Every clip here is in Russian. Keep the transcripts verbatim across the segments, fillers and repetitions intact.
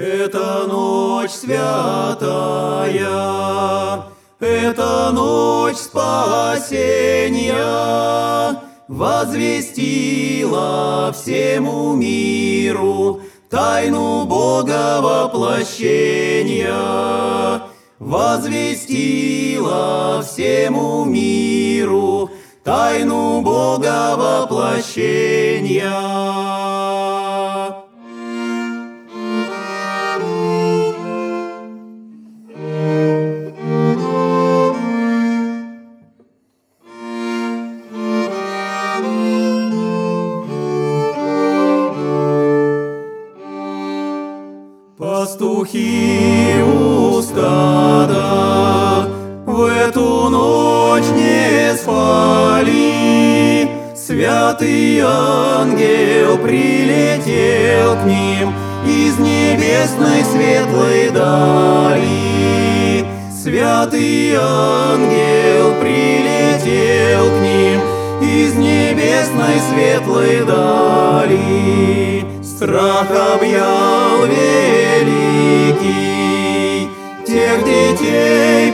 Это ночь святая, это ночь спасения, возвестила всему миру тайну Бога воплощения, возвестила всему миру тайну Бога воплощения. Пастухи у стада в эту ночь не спали, святый ангел прилетел к ним из небесной светлой дали. Святый ангел прилетел к ним из небесной светлой дали. Страх объял великий тех детей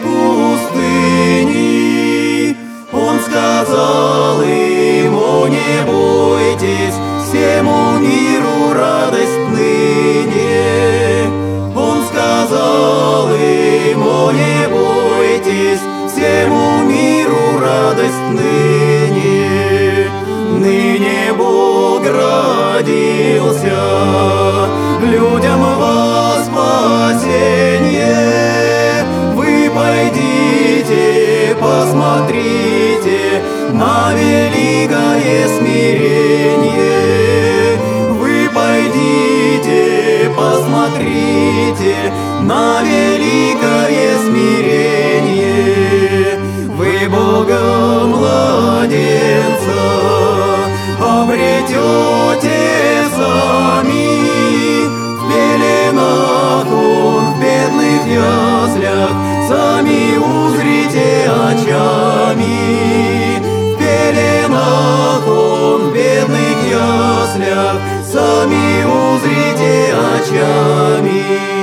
пустыни. Он сказал им: о, не бойтесь, всему миру радость ныне. Он сказал им: о, не бойтесь, всему миру радость ныне. Ныне Бог родился людям во спасение. Вы пойдите, посмотрите на великое смирение. Вы пойдите, посмотрите на великое смирение. Вы Бога младенца обретете сами. В пеленах Он, в бедных яслях, сами узрите очами. В пеленах Он, в бедных яслях, сами узрите очами.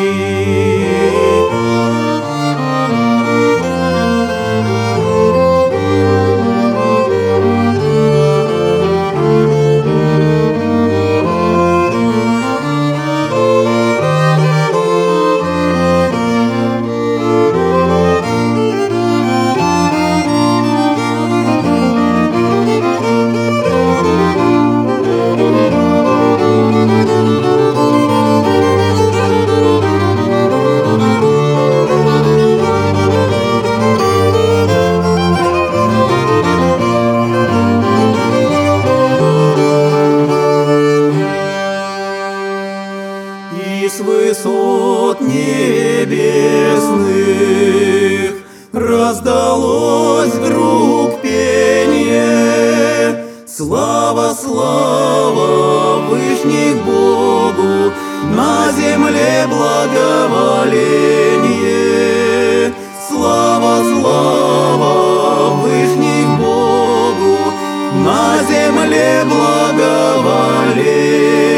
С высот небесных раздалось вдруг пение: слава, слава Вышних Богу, на земле благоволение. Слава, слава Вышних Богу, на земле благоволение.